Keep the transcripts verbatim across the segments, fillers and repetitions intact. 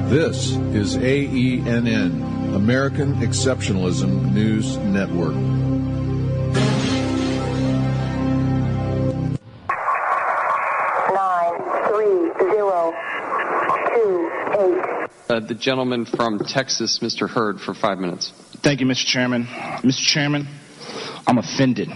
This is A E N N, American Exceptionalism News Network. Nine, three, zero, two, eight. Uh, the gentleman from Texas, Mister Hurd, for five minutes. Thank you, Mister Chairman. Mister Chairman, I'm offended.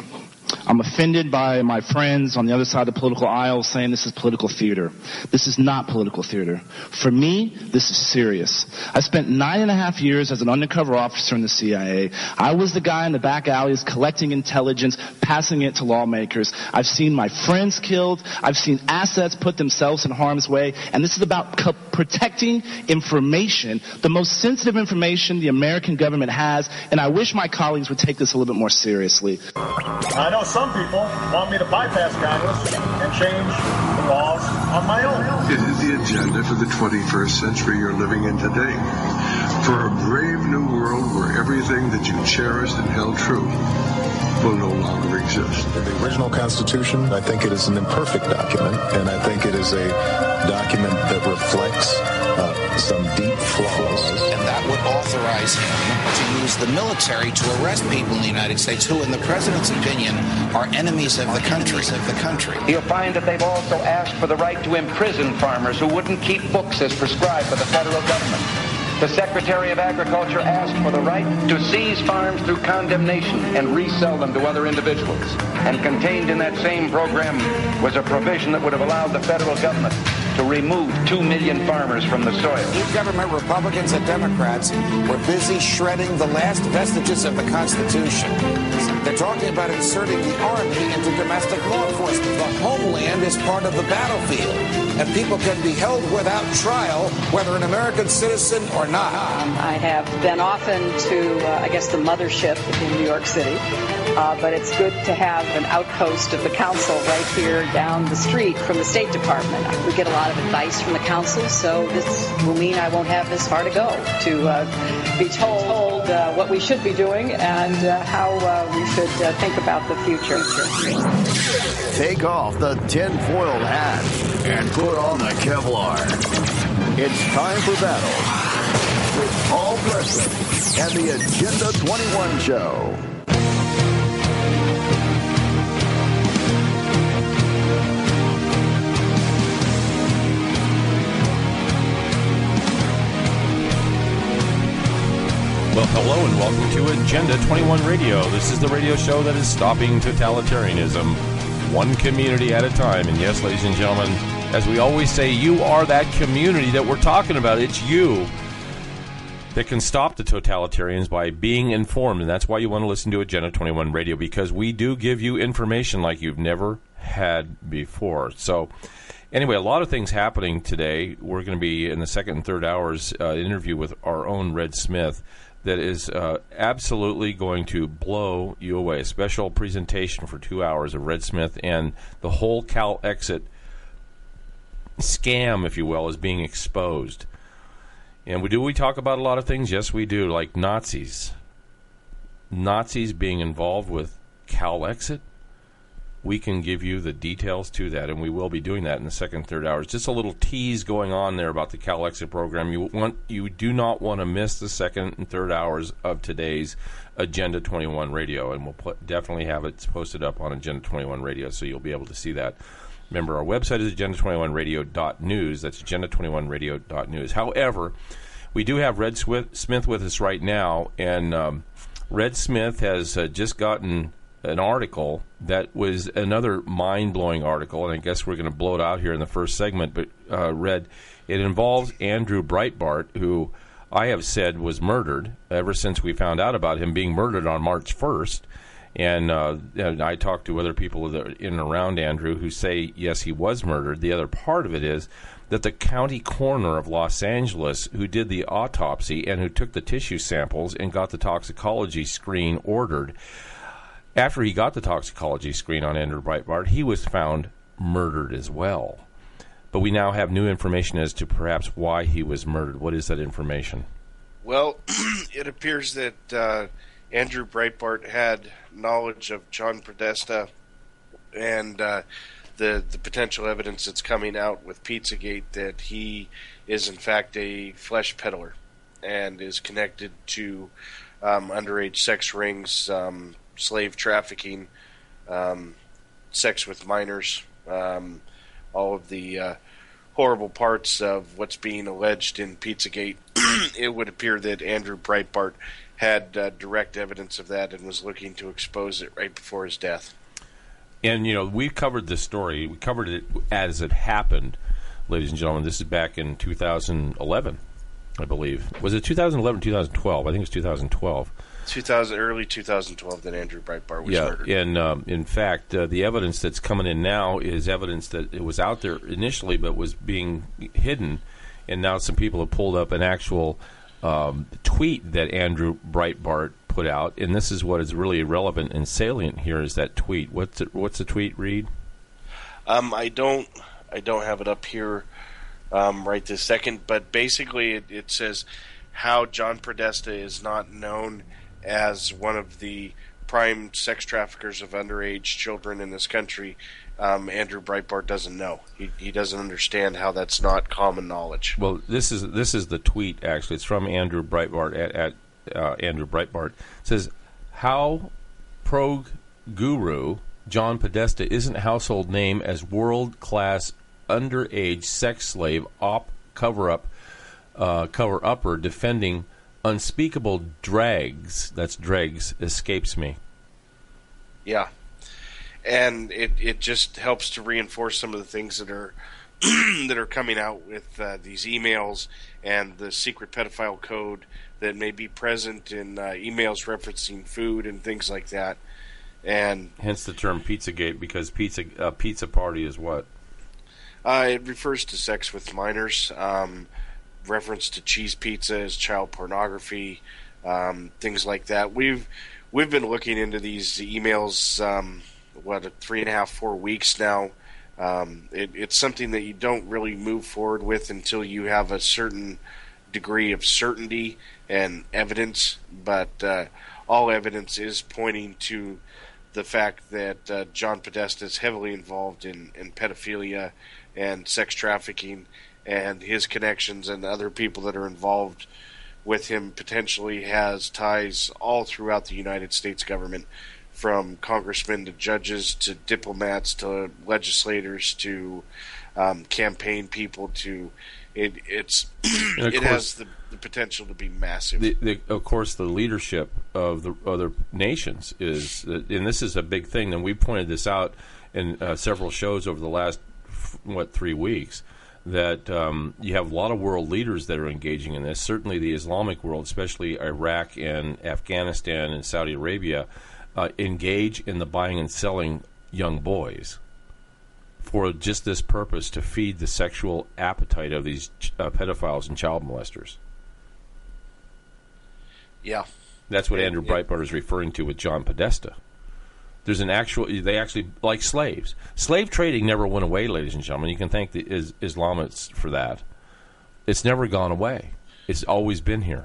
I'm offended by my friends on the other side of the political aisle saying this is political theater. This is not political theater. For me, this is serious. I spent nine and a half years as an undercover officer in the C I A. I was the guy in the back alleys collecting intelligence, passing it to lawmakers. I've seen my friends killed. I've seen assets put themselves in harm's way. And this is about co- protecting information, the most sensitive information the American government has. And I wish my colleagues would take this a little bit more seriously. I know some people want me to bypass Congress and change the laws on my own. It is the agenda for the twenty-first century you're living in today. For a brave new world where everything that you cherished and held true will no longer exist. The original Constitution, I think it is an imperfect document, and I think it is a document that reflects uh, some deep flaws. And that would authorize him to use the military to arrest people in the United States who, in the president's opinion, are enemies of the country. Of the country. You'll find that they've also asked for the right to imprison farmers who wouldn't keep books as prescribed by the federal government. The Secretary of Agriculture asked for the right to seize farms through condemnation and resell them to other individuals. And contained in that same program was a provision that would have allowed the federal government to remove two million farmers from the soil. Government Republicans and Democrats were busy shredding the last vestiges of the Constitution. They're talking about inserting the Army into domestic law enforcement. The homeland is part of the battlefield, and people can be held without trial, whether an American citizen or not. Um, I have been often to, uh, I guess, the mothership in New York City, uh, but it's good to have an outpost of the council right here down the street from the State Department. We get a lot of advice from the council, so this will mean I won't have this far to go to uh, be told uh, what we should be doing and uh, how uh, we should uh, think about the future. Take off the tinfoil hat and put on the Kevlar. It's time for battle with Paul Preston and the Agenda twenty-one Show. Well, hello and welcome to Agenda twenty-one Radio. This is the radio show that is stopping totalitarianism, one community at a time. And yes, ladies and gentlemen, as we always say, you are that community that we're talking about. It's you that can stop the totalitarians by being informed. And that's why you want to listen to Agenda twenty-one Radio, because we do give you information like you've never had before. So anyway, a lot of things happening today. We're going to be in the second and third hours uh, interview with our own Red Smith that is uh, absolutely going to blow you away. A special presentation for two hours of Red Smith and the whole Cal Exit scam, if you will, is being exposed. And we do we talk about a lot of things? Yes, we do, like Nazis. Nazis being involved with Cal Exit. We can give you the details to that, and we will be doing that in the second and third hours. Just a little tease going on there about the Cal Exit program. You want, you do not want to miss the second and third hours of today's Agenda twenty-one Radio, and we'll put, definitely have it posted up on Agenda twenty-one Radio, so you'll be able to see that. Remember, our website is agenda twenty-one radio dot news. That's agenda twenty-one radio dot news. However, we do have Red Smith with us right now, and um, Red Smith has uh, just gotten an article that was another mind-blowing article, and I guess we're going to blow it out here in the first segment, but uh, Red, it involves Andrew Breitbart, who I have said was murdered ever since we found out about him being murdered on March first. And, uh, and I talked to other people that are in and around Andrew who say, yes, he was murdered. The other part of it is that the county coroner of Los Angeles, who did the autopsy and who took the tissue samples and got the toxicology screen ordered, after he got the toxicology screen on Andrew Breitbart, he was found murdered as well. But we now have new information as to perhaps why he was murdered. What is that information? Well, it appears that uh, Andrew Breitbart had knowledge of John Podesta, and uh, the the potential evidence that's coming out with Pizzagate that he is in fact a flesh peddler and is connected to um, underage sex rings, um, slave trafficking, um, sex with minors, um, all of the uh, horrible parts of what's being alleged in Pizzagate. It would appear that Andrew Breitbart had uh, direct evidence of that and was looking to expose it right before his death. And, you know, we covered this story. We covered it as it happened, ladies and gentlemen. This is back in two thousand eleven, I believe. Was it two thousand eleven, two thousand twelve? I think it was two thousand twelve. two thousand, early two thousand twelve that Andrew Breitbart was yeah, murdered. And, um, in fact, uh, the evidence that's coming in now is evidence that it was out there initially but was being hidden. And now some people have pulled up an actual um, tweet that Andrew Breitbart put out, and this is what is really relevant and salient here is that tweet. What's it, what's the tweet read? Um, I don't, I don't have it up here um, right this second, but basically it, it says how John Podesta is not known as one of the prime sex traffickers of underage children in this country. Um, Andrew Breitbart doesn't know. He he doesn't understand how that's not common knowledge. Well, this is this is the tweet actually. It's from Andrew Breitbart at. at Uh, Andrew Breitbart. It says, how prog guru John Podesta isn't household name as world-class underage sex slave op cover-up uh, cover-upper defending unspeakable drags, that's dregs, escapes me. Yeah. And it, it just helps to reinforce some of the things that are that are coming out with uh, these emails and the secret pedophile code that may be present in uh, emails referencing food and things like that. And hence the term Pizzagate, because pizza uh, pizza party is what? Uh, it refers to sex with minors. Um, reference to cheese pizza as child pornography, um, things like that. We've we've been looking into these emails. Um, what three and a half, four weeks now. Um, it, it's something that you don't really move forward with until you have a certain degree of certainty and evidence, but uh, all evidence is pointing to the fact that uh, John Podesta is heavily involved in, in pedophilia and sex trafficking, and his connections and other people that are involved with him potentially has ties all throughout the United States government, from congressmen to judges to diplomats to legislators to um, campaign people to it. It's it course, has the, the potential to be massive. The, the, of course, the leadership of the other nations is, and this is a big thing. And we pointed this out in uh, several shows over the last what three weeks. That um, you have a lot of world leaders that are engaging in this. Certainly, the Islamic world, especially Iraq and Afghanistan and Saudi Arabia. Uh, engage in the buying and selling young boys for just this purpose, to feed the sexual appetite of these ch- uh, pedophiles and child molesters. Yeah. That's what it, Andrew it, Breitbart is referring to with John Podesta. There's an actual, they actually, like slaves. Slave trading never went away, ladies and gentlemen. You can thank the is, Islamists for that. It's never gone away. It's always been here.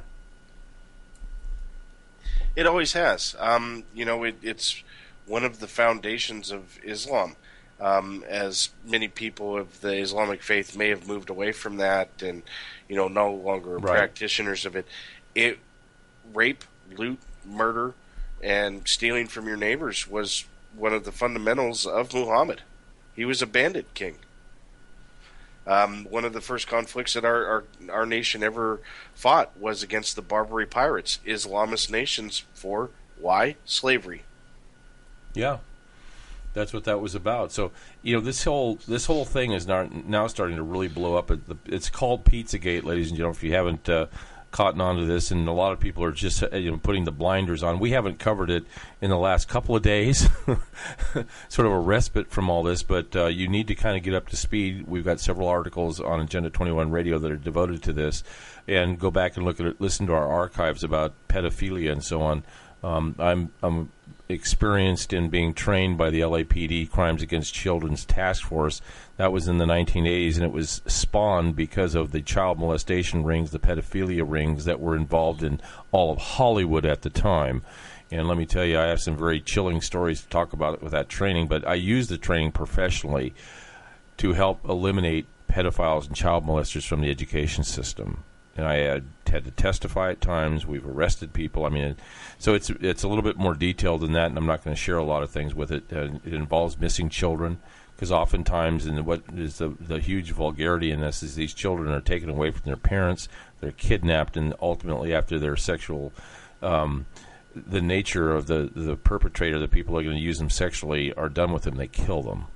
It always has. Um, you know, it, it's one of the foundations of Islam. Um, as many people of the Islamic faith may have moved away from that and, you know, no longer are right. practitioners of it. It, rape, loot, murder, and stealing from your neighbors was one of the fundamentals of Muhammad. He was a bandit king. Um, one of the first conflicts that our, our our nation ever fought was against the Barbary pirates, Islamist nations, for why? Slavery. Yeah, that's what that was about. So, you know, this whole this whole thing is now, now starting to really blow up. It's called Pizzagate, ladies and gentlemen, if you haven't uh, caught on to this, and a lot of people are just you know putting the blinders on. We haven't covered it in the last couple of days, sort of a respite from all this, but uh, you need to kind of get up to speed. We've got several articles on Agenda twenty-one Radio that are devoted to this, and go back and look at it, listen to our archives about pedophilia and so on. Um, I'm I'm experienced in being trained by the L A P D Crimes Against Children's Task Force. That was in the nineteen eighties, and it was spawned because of the child molestation rings, the pedophilia rings that were involved in all of Hollywood at the time. And let me tell you, I have some very chilling stories to talk about with that training, but I used the training professionally to help eliminate pedophiles and child molesters from the education system. And I had, had to testify at times. We've arrested people. I mean, so it's it's a little bit more detailed than that, and I'm not going to share a lot of things with it. Uh, it involves missing children, because oftentimes, and what is the, the huge vulgarity in this, is these children are taken away from their parents, they're kidnapped, and ultimately after their sexual, um, the nature of the, the perpetrator, the people who are going to use them sexually, are done with them, they kill them.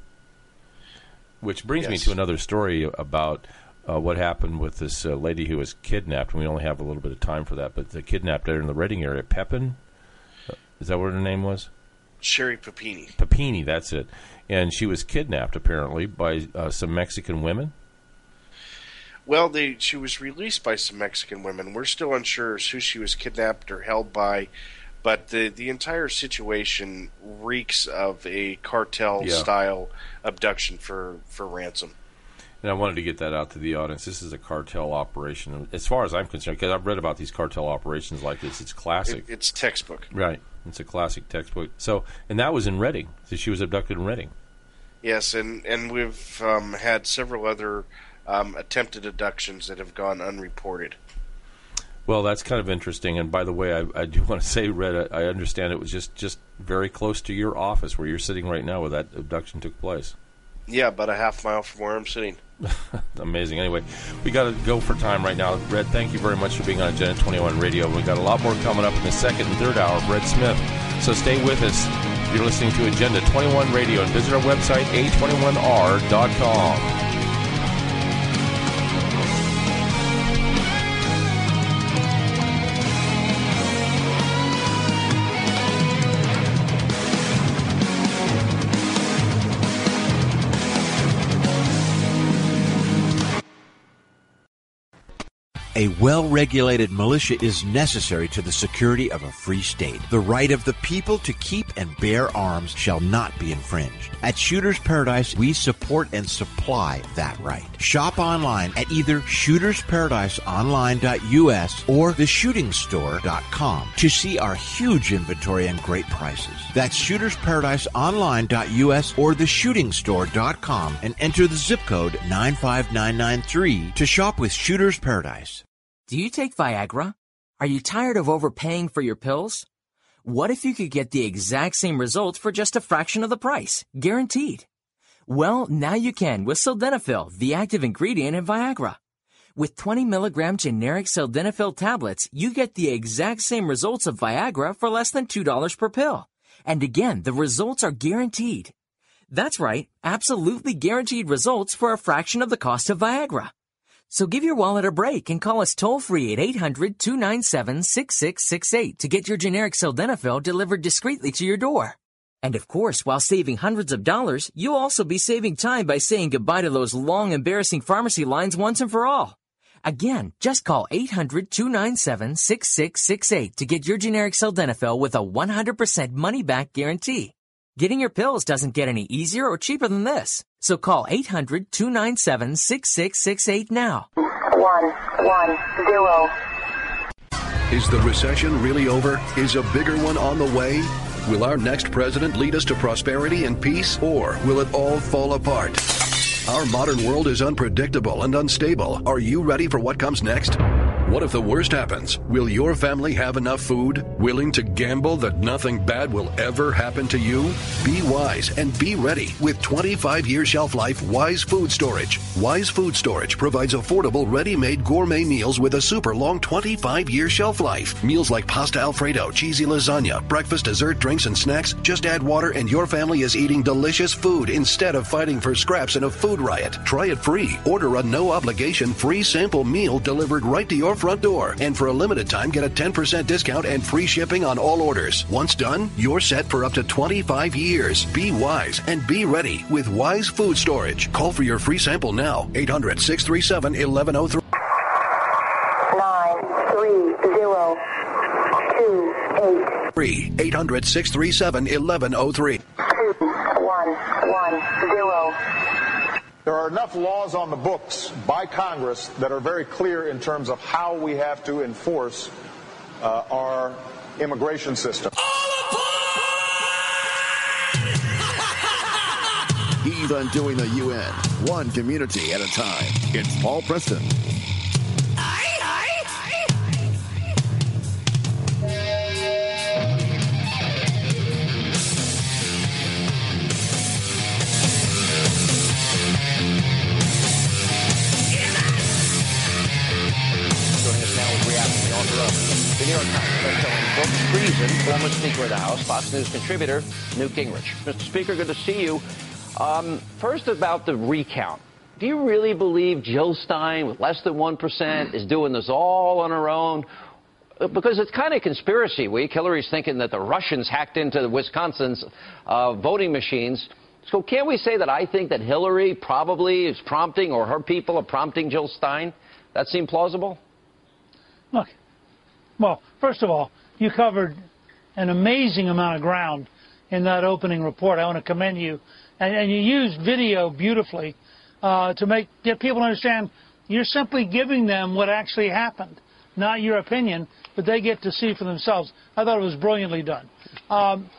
Which brings yes. me to another story about uh, what happened with this uh, lady who was kidnapped. And we only have a little bit of time for that, but they kidnapped her in the Redding area. Pepin? Is that what her name was? Sherry Papini. Papini, that's it. And she was kidnapped, apparently, by uh, some Mexican women. Well, they, she was released by some Mexican women. We're still unsure as who she was kidnapped or held by, but the, the entire situation reeks of a cartel-style yeah. abduction for, for ransom. And I wanted to get that out to the audience. This is a cartel operation. As far as I'm concerned, because I've read about these cartel operations like this, it's classic. It, it's textbook. Right. It's a classic textbook. So, and that was in Redding. So she was abducted in Redding. Yes, and, and we've um, had several other um, attempted abductions that have gone unreported. Well, that's kind of interesting. And by the way, I, I do want to say, Red, I understand it was just, just very close to your office where you're sitting right now where that abduction took place. Yeah, about a half mile from where I'm sitting. Amazing. Anyway, we got to go for time right now. Red, thank you very much for being on Agenda twenty-one Radio. We got a lot more coming up in the second and third hour of Red Smith. So stay with us. You're listening to Agenda twenty-one Radio, and visit our website, A twenty-one R dot com. A well-regulated militia is necessary to the security of a free state. The right of the people to keep and bear arms shall not be infringed. At Shooter's Paradise, we support and supply that right. Shop online at either shooters paradise online dot U S or the shooting store dot com to see our huge inventory and great prices. That's shooters paradise online dot U S or the shooting store dot com and enter the zip code nine five nine nine three to shop with Shooter's Paradise. Do you take Viagra? Are you tired of overpaying for your pills? What if you could get the exact same results for just a fraction of the price? Guaranteed. Well, now you can with Sildenafil, the active ingredient in Viagra. With twenty milligram generic Sildenafil tablets, you get the exact same results of Viagra for less than two dollars per pill. And again, the results are guaranteed. That's right, absolutely guaranteed results for a fraction of the cost of Viagra. So give your wallet a break and call us toll-free at eight hundred, two nine seven, six six six eight to get your generic Sildenafil delivered discreetly to your door. And of course, while saving hundreds of dollars, you'll also be saving time by saying goodbye to those long, embarrassing pharmacy lines once and for all. Again, just call eight hundred, two nine seven, six six six eight to get your generic Sildenafil with a one hundred percent money-back guarantee. Getting your pills doesn't get any easier or cheaper than this. So call eight hundred, two nine seven, six six six eight now. One, one, zero. Is the recession really over? Is a bigger one on the way? Will our next president lead us to prosperity and peace, or will it all fall apart? Our modern world is unpredictable and unstable. Are you ready for what comes next? What if the worst happens? Will your family have enough food? Willing to gamble that nothing bad will ever happen to you? Be wise and be ready with twenty-five year shelf life Wise Food Storage. Wise Food Storage provides affordable, ready-made gourmet meals with a super long twenty-five year shelf life. Meals like pasta Alfredo, cheesy lasagna, breakfast, dessert, drinks, and snacks. Just add water and your family is eating delicious food instead of fighting for scraps in a food riot. Try it free. Order a no-obligation free sample meal delivered right to your front door. And for a limited time, get a ten percent discount and free shipping on all orders. Once done, you're set for up to twenty-five years. Be wise and be ready with Wise Food Storage. Call for your free sample now. eight hundred, six three seven, one one zero three. nine three zero two eight. eight hundred, six three seven, eleven oh three. One, one, zero. There are enough laws on the books by Congress that are very clear in terms of how we have to enforce uh, our immigration system. He's undoing the U N, one community at a time. It's Paul Preston. The New York Times best-selling book, Treason, former Speaker of the House, Fox News contributor, Newt Gingrich. Mister Speaker, good to see you. Um, first, about the recount. Do you really believe Jill Stein, with less than one percent, is doing this all on her own? Because it's kind of conspiracy week. Hillary's thinking that the Russians hacked into Wisconsin's uh, voting machines. So can't we say that I think that Hillary probably is prompting, or her people are prompting Jill Stein? That seem plausible? Look. Well, first of all, you covered an amazing amount of ground in that opening report. I want to commend you. And, and you used video beautifully uh, to make get people to understand you're simply giving them what actually happened, not your opinion, but they get to see for themselves. I thought it was brilliantly done. Um,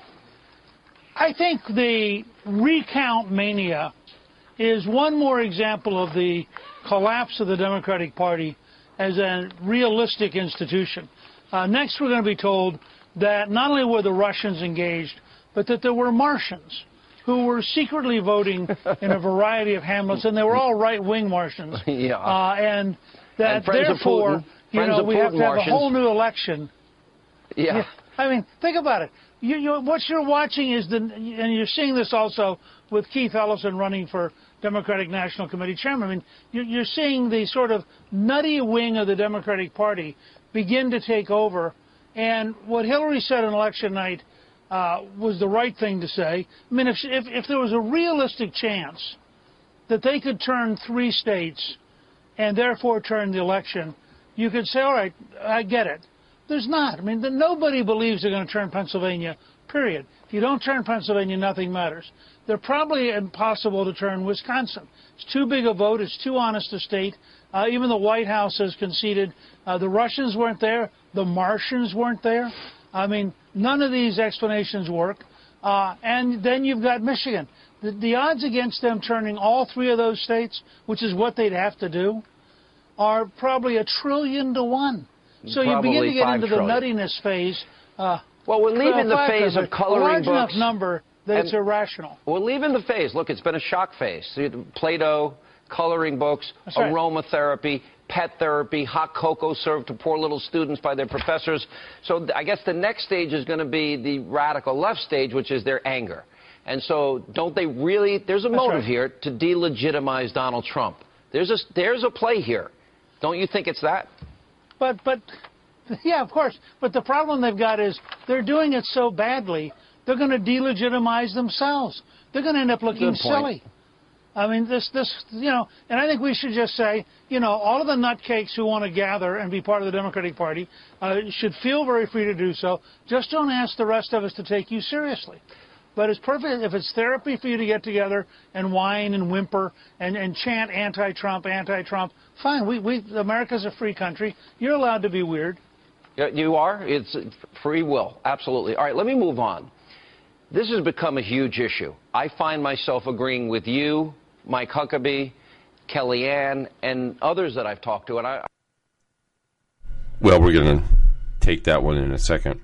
I think the recount mania is one more example of the collapse of the Democratic Party as a realistic institution. Uh, next, we're going to be told that not only were the Russians engaged, but that there were Martians who were secretly voting in a variety of hamlets, and they were all right-wing Martians. Yeah. Uh, and that, and therefore, you know, we have to have Martians. a whole new election. Yeah. yeah. I mean, think about it. You, you, what you're watching is the, and you're seeing this also with Keith Ellison running for Democratic National Committee chairman. I mean, you're, you're seeing the sort of nutty wing of the Democratic Party begin to take over. And what Hillary said on election night uh, was the right thing to say. I mean, if, if, if there was a realistic chance that they could turn three states and therefore turn the election, you could say, all right, I get it. There's not. I mean, the, nobody believes they're going to turn Pennsylvania, period. If you don't turn Pennsylvania, nothing matters. They're probably impossible to turn Wisconsin. It's too big a vote. It's too honest a state. Uh, even the White House has conceded uh, the Russians weren't there. The Martians weren't there. I mean, none of these explanations work. Uh, and then you've got Michigan. The, the odds against them turning all three of those states, which is what they'd have to do, are probably a trillion to one. So Probably you begin to get into trillion. the nuttiness phase. Uh, well, we're leaving the phase of coloring a large books. enough number that and it's irrational. We're leaving the phase. Look, it's been a shock phase. Play-Doh, coloring books, That's right. aromatherapy, pet therapy, hot cocoa served to poor little students by their professors. So I guess the next stage is going to be the radical left stage, which is their anger. And so don't they really, there's a That's motive right. here to delegitimize Donald Trump. There's a, there's a play here. Don't you think it's that? But, but, yeah, of course. But the problem they've got is they're doing it so badly, they're going to delegitimize themselves. They're going to end up looking Good point. silly. I mean, this, this, you know, and I think we should just say, you know, all of the nutcakes who want to gather and be part of the Democratic Party uh, should feel very free to do so. Just don't ask the rest of us to take you seriously. But it's perfect if it's therapy for you to get together and whine and whimper and, and chant anti-Trump, anti-Trump. Fine, we, we, America's a free country. You're allowed to be weird. Yeah, you are. It's free will. Absolutely. All right, let me move on. This has become a huge issue. I find myself agreeing with you, Mike Huckabee, Kellyanne, and others that I've talked to. And I. Well, we're going to take that one in a second.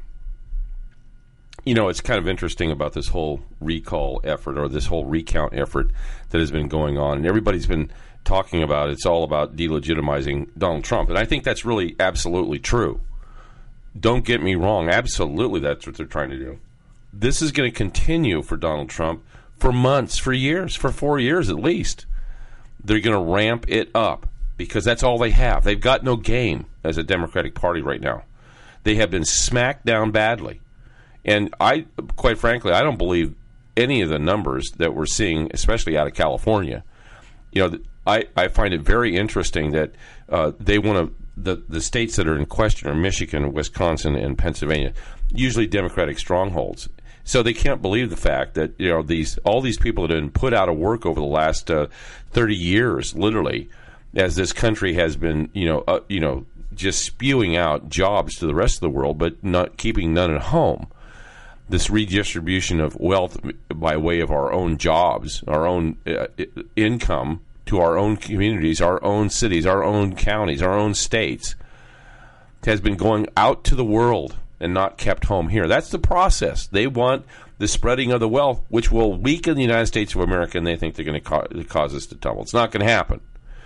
You know, it's kind of interesting about this whole recall effort or this whole recount effort that has been going on. And everybody's been talking about it's all about delegitimizing Donald Trump. And I think that's really absolutely true. Don't get me wrong. Absolutely, that's what they're trying to do. This is going to continue for Donald Trump for months, for years, for four years at least. They're going to ramp it up because that's all they have. They've got no game as a Democratic Party right now. They have been smacked down badly. And I, quite frankly, I don't believe any of the numbers that we're seeing, especially out of California. You know, I, I find it very interesting that uh, they want to the the states that are in question are Michigan, Wisconsin, and Pennsylvania, usually Democratic strongholds. So they can't believe the fact that, you know, these all these people that have been put out of work over the last uh, thirty years, literally, as this country has been, you know, uh, you know, just spewing out jobs to the rest of the world, but not keeping none at home. This redistribution of wealth by way of our own jobs, our own uh, income to our own communities, our own cities, our own counties, our own states, has been going out to the world and not kept home here. That's the process. They want the spreading of the wealth, which will weaken the United States of America, and they think they're going to ca- cause us to tumble. It's not going to happen.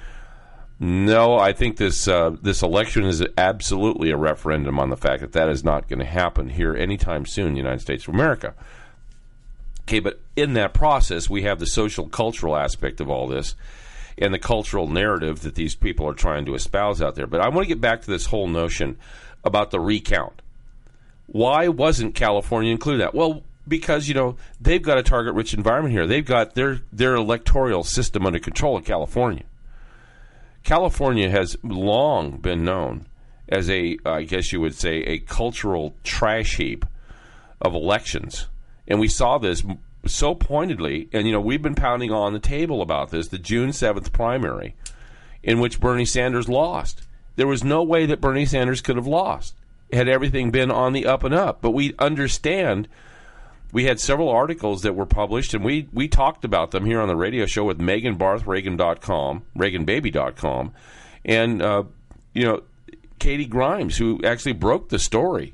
No, I think this uh, this election is absolutely a referendum on the fact that that is not going to happen here anytime soon in the United States of America. Okay, but in that process, we have the social, cultural aspect of all this and the cultural narrative that these people are trying to espouse out there. But I want to get back to this whole notion about the recount. Why wasn't California included in that? Well, because, you know, they've got a target-rich environment here. They've got their, their electoral system under control in California. California has long been known as a, I guess you would say, a cultural trash heap of elections. And we saw this so pointedly, and, you know, we've been pounding on the table about this, the June seventh primary, in which Bernie Sanders lost. There was no way that Bernie Sanders could have lost had everything been on the up and up. But we understand, we had several articles that were published, and we, we talked about them here on the radio show with Megan Barth, Reagan dot com, Reagan Baby dot com, and, uh, you know, Katie Grimes, who actually broke the story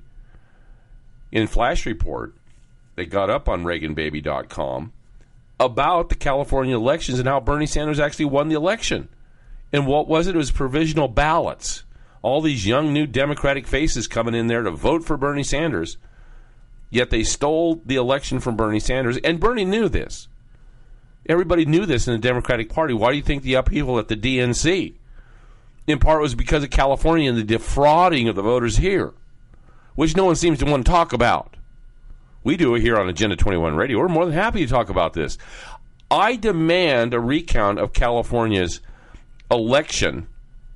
in Flash Report. They got up on Reagan Baby dot com about the California elections and how Bernie Sanders actually won the election. And what was it? It was provisional ballots. All these young new Democratic faces coming in there to vote for Bernie Sanders. Yet they stole the election from Bernie Sanders, and Bernie knew this. Everybody knew this in the Democratic Party. Why do you think the upheaval at the D N C? In part was because of California and the defrauding of the voters here, which no one seems to want to talk about. We do it here on Agenda twenty-one Radio. We're more than happy to talk about this. I demand a recount of California's election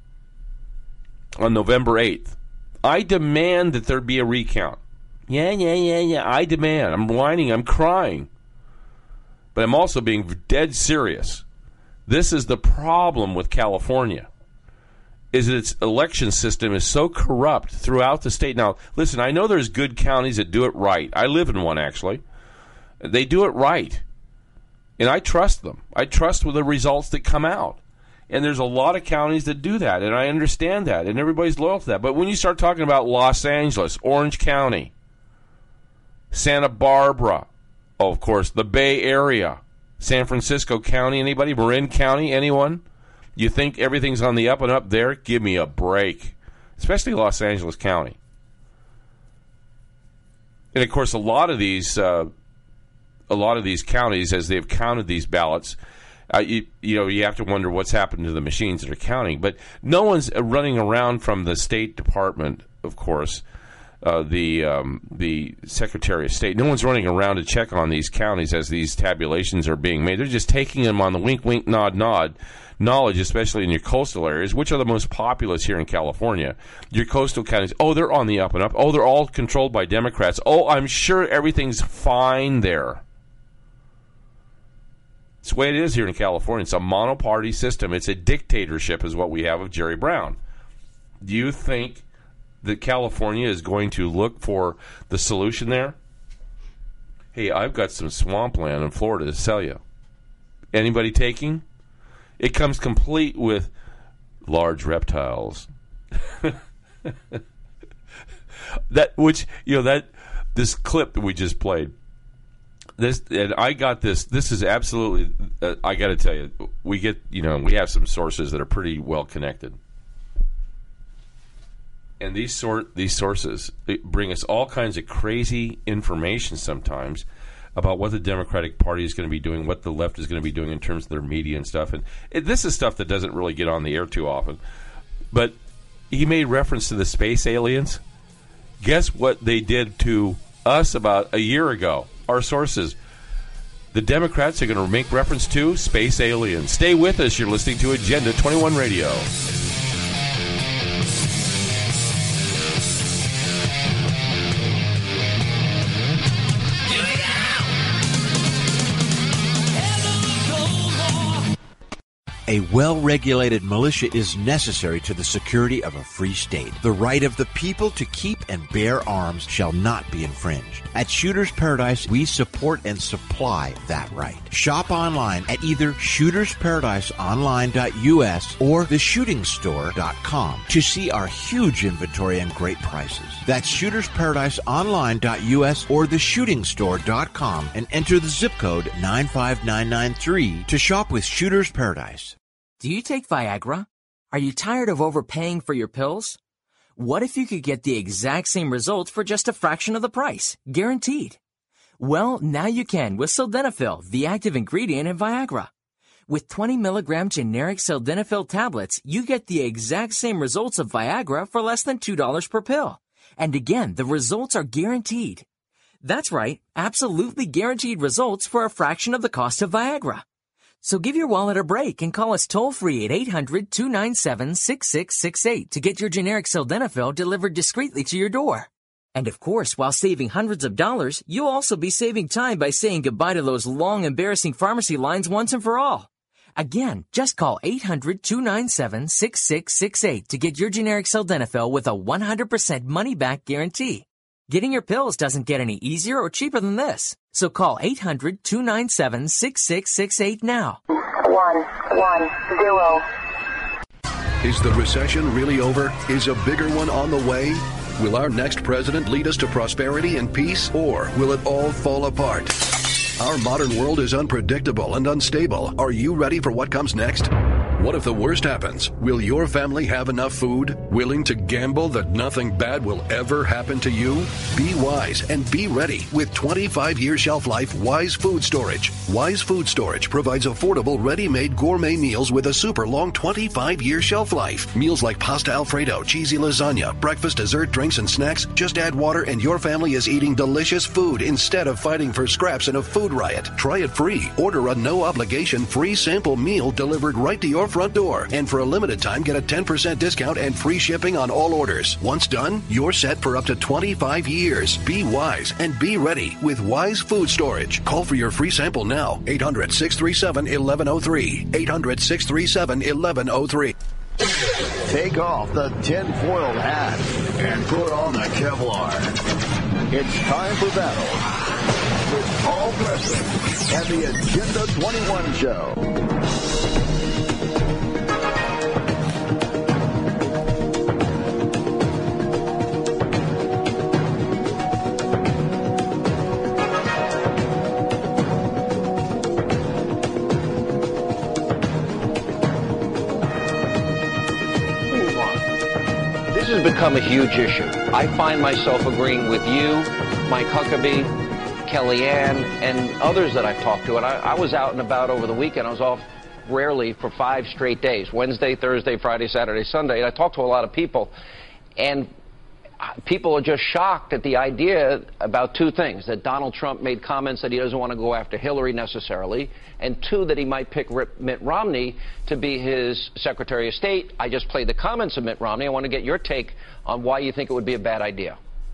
on November eighth. I demand that there be a recount. Yeah, yeah, yeah, yeah. I demand. I'm whining. I'm crying. But I'm also being dead serious. This is the problem with California, is that its election system is so corrupt throughout the state. Now, listen, I know there's good counties that do it right. I live in one, actually. They do it right. And I trust them. I trust with the results that come out. And there's a lot of counties that do that, and I understand that, and everybody's loyal to that. But when you start talking about Los Angeles, Orange County, Santa Barbara, oh, of course, the Bay Area, San Francisco County, anybody? Marin County, anyone? You think everything's on the up and up there? Give me a break. Especially Los Angeles County. And, of course, a lot of these uh, a lot of these counties, as they've counted these ballots, uh, you, you know, you have to wonder what's happened to the machines that are counting. But no one's running around from the State Department, of course, uh, the um, the Secretary of State. No one's running around to check on these counties as these tabulations are being made. They're just taking them on the wink, wink, nod, nod knowledge, especially in your coastal areas, which are the most populous here in California. Your coastal counties, oh, they're on the up and up. Oh, they're all controlled by Democrats. Oh, I'm sure everything's fine there. It's the way it is here in California. It's a monoparty system. It's a dictatorship is what we have of Jerry Brown. Do you think that California is going to look for the solution there? Hey, I've got some swampland in Florida to sell you. Anybody taking? It comes complete with large reptiles. That which, you know, that this clip that we just played. This, and I got this. This is absolutely. Uh, I got to tell you, we get. You know, we have some sources that are pretty well connected, and these sort these sources bring us all kinds of crazy information sometimes about what the Democratic Party is going to be doing, what the left is going to be doing in terms of their media and stuff. And it, this is stuff that doesn't really get on the air too often. But he made reference to the space aliens. Guess what they did to us about a year ago? Our sources. The Democrats are going to make reference to space aliens. Stay with us. You're listening to Agenda twenty-one Radio. A well-regulated militia is necessary to the security of a free state. The right of the people to keep and bear arms shall not be infringed. At Shooters Paradise, we support and supply that right. Shop online at either shooters paradise online dot U S or the shooting store dot com to see our huge inventory and great prices. That's shooters paradise online dot U S or the shooting store dot com and enter the zip code nine five nine nine three to shop with Shooters Paradise. Do you take Viagra? Are you tired of overpaying for your pills? What if you could get the exact same results for just a fraction of the price? Guaranteed. Well, now you can with Sildenafil, the active ingredient in Viagra. With twenty milligram generic Sildenafil tablets, you get the exact same results of Viagra for less than two dollars per pill. And again, the results are guaranteed. That's right, absolutely guaranteed results for a fraction of the cost of Viagra. So give your wallet a break and call us toll-free at eight hundred, two nine seven, six six six eight to get your generic Sildenafil delivered discreetly to your door. And of course, while saving hundreds of dollars, you'll also be saving time by saying goodbye to those long, embarrassing pharmacy lines once and for all. Again, just call eight hundred, two nine seven, six six six eight to get your generic Sildenafil with a one hundred percent money-back guarantee. Getting your pills doesn't get any easier or cheaper than this. So call eight hundred, two nine seven, six six six eight now. One, one, zero. Is the recession really over? Is a bigger one on the way? Will our next president lead us to prosperity and peace, or will it all fall apart? Our modern world is unpredictable and unstable. Are you ready for what comes next? What if the worst happens? Will your family have enough food? Willing to gamble that nothing bad will ever happen to you? Be wise and be ready with twenty-five year shelf life Wise Food Storage. Wise Food Storage provides affordable, ready-made gourmet meals with a super long twenty-five year shelf life. Meals like pasta Alfredo, cheesy lasagna, breakfast, dessert, drinks, and snacks. Just add water and your family is eating delicious food instead of fighting for scraps in a food riot. Try it free. Order a no-obligation free sample meal delivered right to your front door. And for a limited time, get a ten percent discount and free shipping on all orders. Once done, you're set for up to twenty-five years. Be wise and be ready with Wise Food Storage. Call for your free sample now. eight hundred, six three seven, one one zero three. eight hundred, six three seven, one one zero three. Take off the tinfoil hat and put on the Kevlar. It's time for battle with Paul Preston and the Agenda twenty-one Show. This has become a huge issue. I find myself agreeing with you, Mike Huckabee, Kellyanne, and others that I've talked to. And I, I was out and about over the weekend. I was off rarely for five straight days, Wednesday, Thursday, Friday, Saturday, Sunday. And I talked to a lot of people. And people are just shocked at the idea about two things, that Donald Trump made comments that he doesn't want to go after Hillary necessarily, and two, that he might pick Mitt Romney to be his Secretary of State. I just played the comments of Mitt Romney. I want to get your take on why you think it would be a bad idea.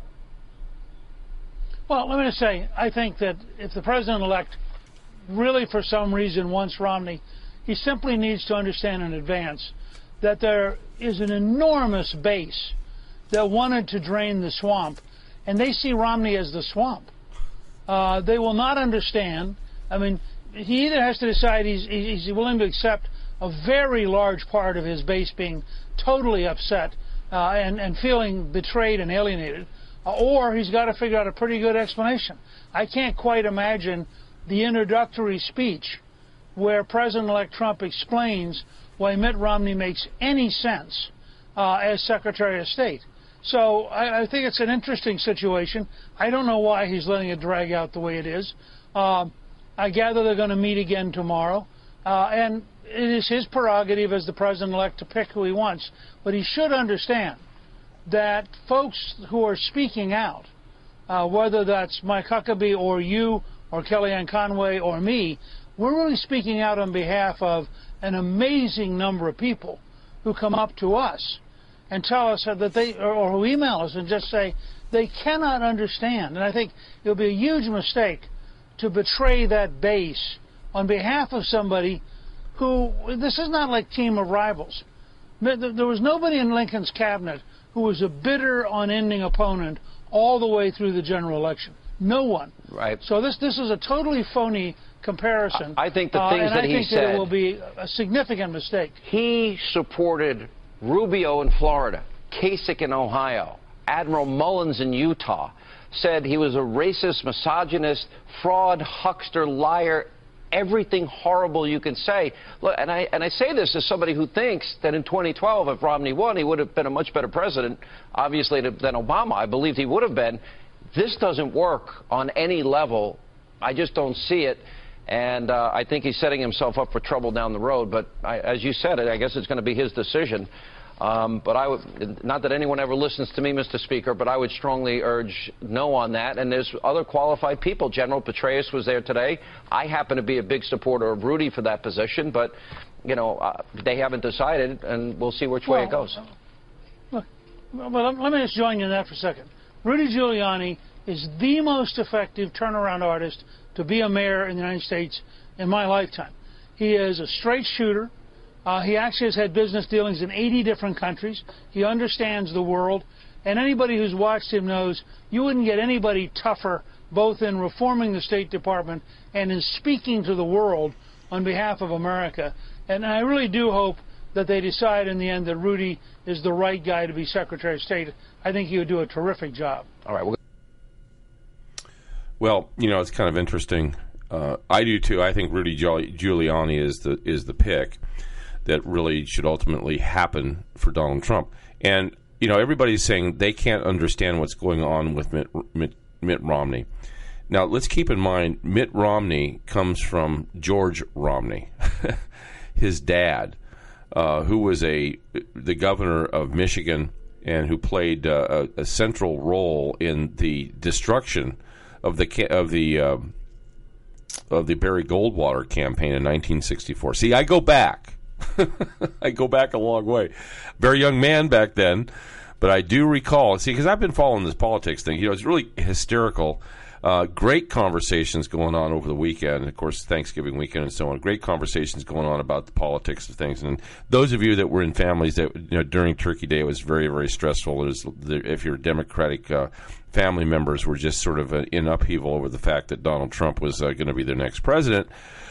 Well, let me just say, I think that if the president-elect really for some reason wants Romney, he simply needs to understand in advance that there is an enormous base that wanted to drain the swamp, and they see Romney as the swamp. Uh, they will not understand. I mean, he either has to decide he's, he's willing to accept a very large part of his base being totally upset uh, and, and feeling betrayed and alienated, uh, or he's got to figure out a pretty good explanation. I can't quite imagine the introductory speech where President-elect Trump explains why Mitt Romney makes any sense uh, as Secretary of State. So I, I think it's an interesting situation. I don't know why he's letting it drag out the way it is. Uh, I gather they're going to meet again tomorrow. Uh, and it is his prerogative as the president-elect to pick who he wants. But he should understand that folks who are speaking out, uh, whether that's Mike Huckabee or you or Kellyanne Conway or me, we're really speaking out on behalf of an amazing number of people who come up to us and tell us that they, or, or who email us and just say they cannot understand. And I think it would be a huge mistake to betray that base on behalf of somebody who, this is not like Team of Rivals. There was nobody in Lincoln's cabinet who was a bitter, unending opponent all the way through the general election. No one. Right. So this this is a totally phony comparison. I think the uh, things and that I he think said, that it will be a significant mistake. He supported Rubio in Florida, Kasich in Ohio, Admiral Mullins in Utah, said he was a racist, misogynist, fraud, huckster, liar, everything horrible you can say. Look, and I and I say this as somebody who thinks that in twenty twelve, if Romney won, he would have been a much better president, obviously, than Obama. I believed he would have been. This doesn't work on any level. I just don't see it. And uh, I think he's setting himself up for trouble down the road. But I, as you said, I guess it's going to be his decision. Um, but I would, not that anyone ever listens to me, Mister Speaker, but I would strongly urge no on that. And there's other qualified people. General Petraeus was there today. I happen to be a big supporter of Rudy for that position, but, you know, uh, they haven't decided, and we'll see which well, way it goes. Look, well, let me just join you in that for a second. Rudy Giuliani is the most effective turnaround artist to be a mayor in the United States in my lifetime. He is a straight shooter. Uh, he actually has had business dealings in eighty different countries. He understands the world. And anybody who's watched him knows you wouldn't get anybody tougher, both in reforming the State Department and in speaking to the world on behalf of America. And I really do hope that they decide in the end that Rudy is the right guy to be Secretary of State. I think he would do a terrific job. All right. Well, well you know, it's kind of interesting. Uh, I do, too. I think Rudy Giuliani is the is the pick that really should ultimately happen for Donald Trump. And, you know, everybody's saying they can't understand what's going on with Mitt, Mitt, Mitt Romney. Now, let's keep in mind, Mitt Romney comes from George Romney, his dad, uh, who was a the governor of Michigan and who played uh, a, a central role in the destruction of the of the uh, of the Barry Goldwater campaign in nineteen sixty-four. See, I go back. I go back a long way. Very young man back then, but I do recall. See, because I've been following this politics thing. You know, it's really hysterical. Uh, great conversations going on over the weekend, and of course, Thanksgiving weekend and so on. Great conversations going on about the politics of things. And those of you that were in families that, you know, during Turkey Day, it was very, very stressful. It was, if your Democratic uh, family members were just sort of uh, in upheaval over the fact that Donald Trump was uh, going to be their next president.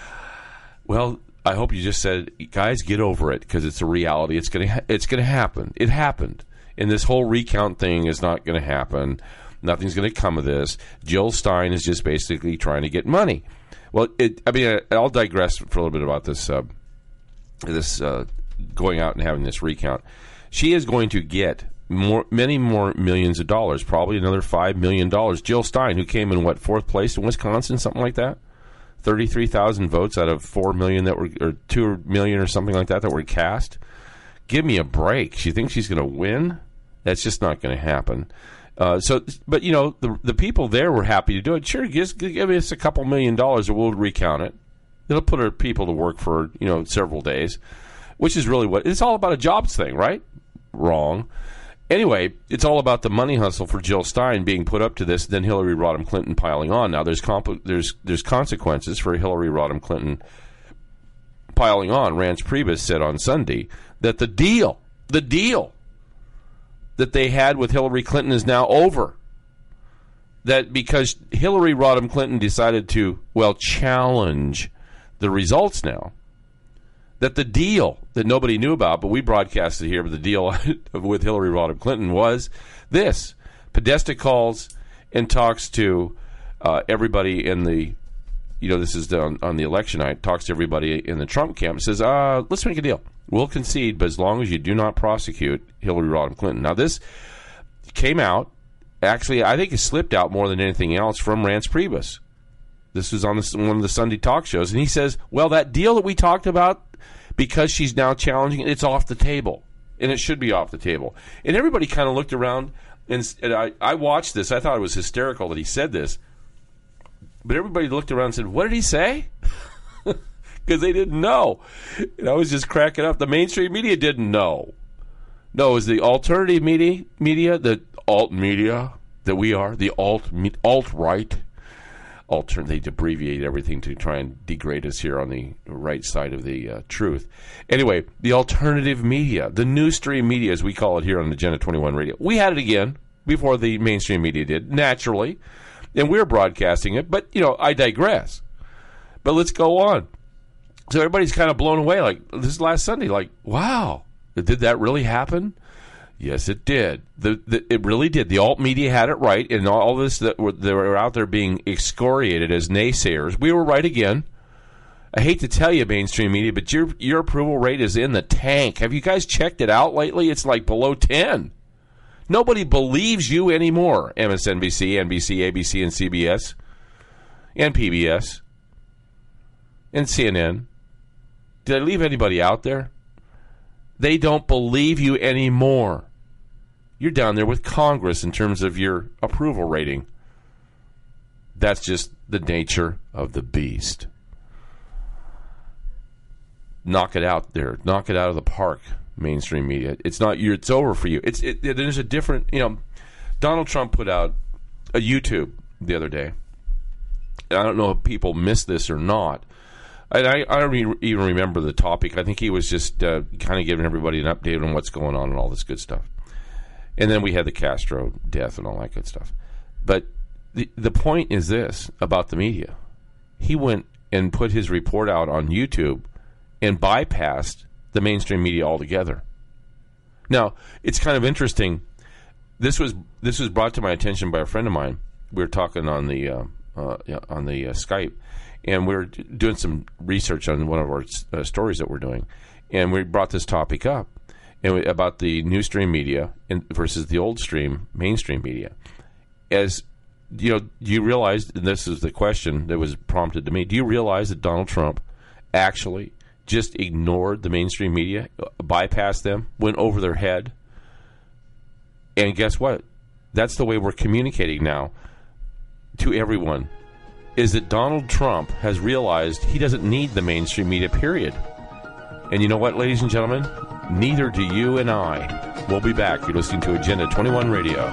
Well, I hope you just said, guys, get over it, because it's a reality. It's going to ha- it's going to happen. It happened. And this whole recount thing is not going to happen. Nothing's going to come of this. Jill Stein is just basically trying to get money. Well, it, I mean, I'll digress for a little bit about this, uh, this uh, going out and having this recount. She is going to get more, many more millions of dollars, probably another five million dollars. Jill Stein, who came in, what, fourth place in Wisconsin, something like that? thirty-three thousand votes out of four million that were, or two million or something like that, that were cast. Give me a break. She thinks she's going to win? That's just not going to happen. Uh, so, but you know, the the people there were happy to do it. Sure, just give us a couple million dollars, and we'll recount it. It'll put our people to work for, you know, several days, which is really what it's all about. A jobs thing, right? Wrong. Anyway, it's all about the money hustle for Jill Stein being put up to this, then Hillary Rodham Clinton piling on. Now, there's comp- there's there's consequences for Hillary Rodham Clinton piling on. Reince Priebus said on Sunday that the deal, the deal that they had with Hillary Clinton is now over. That because Hillary Rodham Clinton decided to, well, challenge the results now, that the deal that nobody knew about, but we broadcasted here, but the deal with Hillary Rodham Clinton was this. Podesta calls and talks to uh, everybody in the, you know, this is on, on the election night, talks to everybody in the Trump camp, says, uh, let's make a deal. We'll concede, but as long as you do not prosecute Hillary Rodham Clinton. Now, this came out, actually, I think it slipped out more than anything else from Reince Priebus. This was on the, one of the Sunday talk shows, and he says, well, that deal that we talked about, because she's now challenging it, it's off the table, and it should be off the table. And everybody kind of looked around, and, and I, I watched this. I thought it was hysterical that he said this, but everybody looked around and said, what did he say? Because they didn't know. And I was just cracking up. The mainstream media didn't know. No, it was the alternative media, media, the alt media that we are, the alt alt right. Altern- they abbreviate everything to try and degrade us here on the right side of the uh, truth. Anyway, the alternative media, the new stream media, as we call it here on Agenda twenty-one Radio. We had it again before the mainstream media did, naturally, and we're broadcasting it. But, you know, I digress. But let's go on. So everybody's kind of blown away. Like, this last Sunday, like, wow, did that really happen? Yes, it did. The, the, it really did. The alt media had it right, and all this that were, that were out there being excoriated as naysayers, we were right again. I hate to tell you, mainstream media, but your your approval rate is in the tank. Have you guys checked it out lately? It's like below ten. Nobody believes you anymore. M S N B C, N B C, A B C, and C B S, and P B S, and C N N. Did I leave anybody out there? They don't believe you anymore. You're down there with Congress in terms of your approval rating. That's just the nature of the beast. Knock it out there. Knock it out of the park, mainstream media. It's not you. It's over for you. It's it, it, there's a different, you know, Donald Trump put out a YouTube the other day. And I don't know if people missed this or not. And I, I don't even remember the topic. I think he was just uh, kind of giving everybody an update on what's going on and all this good stuff. And then we had the Castro death and all that good stuff. But the the point is this about the media. He went and put his report out on YouTube and bypassed the mainstream media altogether. Now, it's kind of interesting. This was this was brought to my attention by a friend of mine. We were talking on the uh, uh, on the uh, Skype. And we were doing some research on one of our uh, stories that we're doing, and we brought this topic up and we, about the new stream media in, versus the old stream mainstream media. As you know, do you realize, and this is the question that was prompted to me, do you realize that Donald Trump actually just ignored the mainstream media, bypassed them, went over their head? And guess what? That's the way we're communicating now to everyone. Is that Donald Trump has realized he doesn't need the mainstream media, period. And you know what, ladies and gentlemen? Neither do you and I. We'll be back. You're listening to Agenda twenty-one Radio.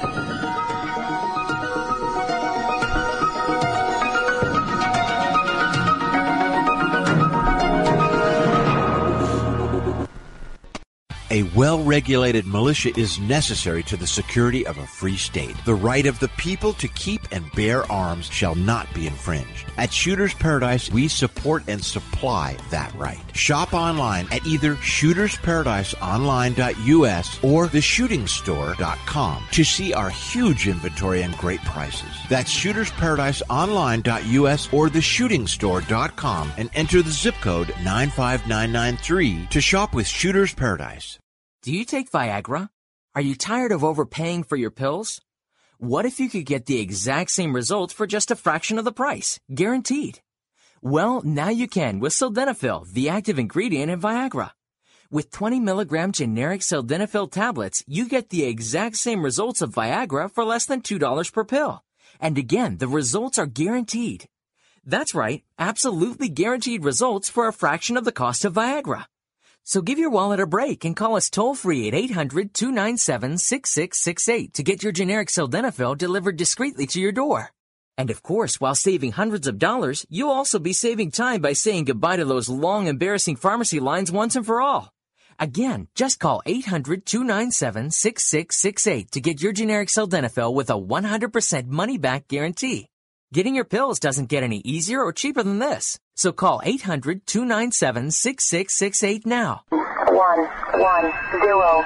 A well-regulated militia is necessary to the security of a free state. The right of the people to keep and bear arms shall not be infringed. At Shooters Paradise, we support and supply that right. Shop online at either shooters paradise online dot U S or the shooting store dot com to see our huge inventory and great prices. That's shooters paradise online dot U S or the shooting store dot com and enter the zip code nine five nine nine three to shop with Shooters Paradise. Do you take Viagra? Are you tired of overpaying for your pills? What if you could get the exact same results for just a fraction of the price? Guaranteed. Well, now you can with Sildenafil, the active ingredient in Viagra. With twenty milligram generic Sildenafil tablets, you get the exact same results of Viagra for less than two dollars per pill. And again, the results are guaranteed. That's right, absolutely guaranteed results for a fraction of the cost of Viagra. So give your wallet a break and call us toll-free at eight hundred two nine seven six six six eight to get your generic Sildenafil delivered discreetly to your door. And of course, while saving hundreds of dollars, you'll also be saving time by saying goodbye to those long, embarrassing pharmacy lines once and for all. Again, just call eight hundred two nine seven six six six eight to get your generic Sildenafil with a one hundred percent money-back guarantee. Getting your pills doesn't get any easier or cheaper than this. So call eight hundred two nine seven six six six eight now. One, one, zero.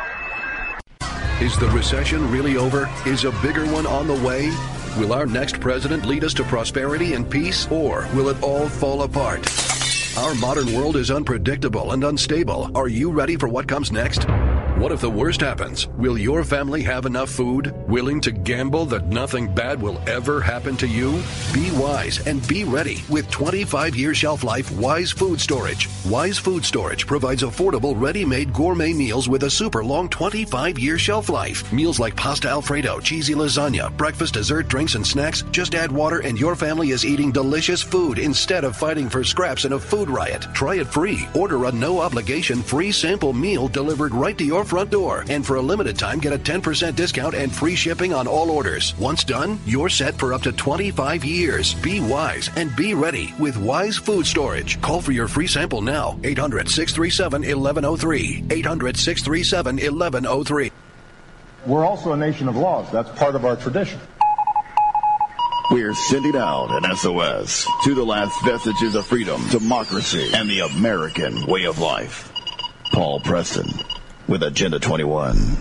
Is the recession really over? Is a bigger one on the way? Will our next president lead us to prosperity and peace, or will it all fall apart? Our modern world is unpredictable and unstable. Are you ready for what comes next? What if the worst happens? Will your family have enough food? Willing to gamble that nothing bad will ever happen to you? Be wise and be ready with twenty-five year shelf life Wise Food Storage. Wise Food Storage provides affordable, ready-made gourmet meals with a super long twenty-five year shelf life. Meals like pasta Alfredo, cheesy lasagna, breakfast, dessert, drinks, and snacks. Just add water and your family is eating delicious food instead of fighting for scraps in a food riot. Try it free. Order a no-obligation free sample meal delivered right to your front door. And for a limited time, get a ten percent discount and free shipping on all orders. Once done, you're set for up to twenty-five years. Be wise and be ready with Wise Food Storage. Call for your free sample now. eight hundred, six three seven, one one zero three. eight hundred, six three seven, one one zero three. We're also a nation of laws. That's part of our tradition. We're sending out an S O S to the last vestiges of freedom, democracy, and the American way of life. Paul Preston with Agenda twenty-one.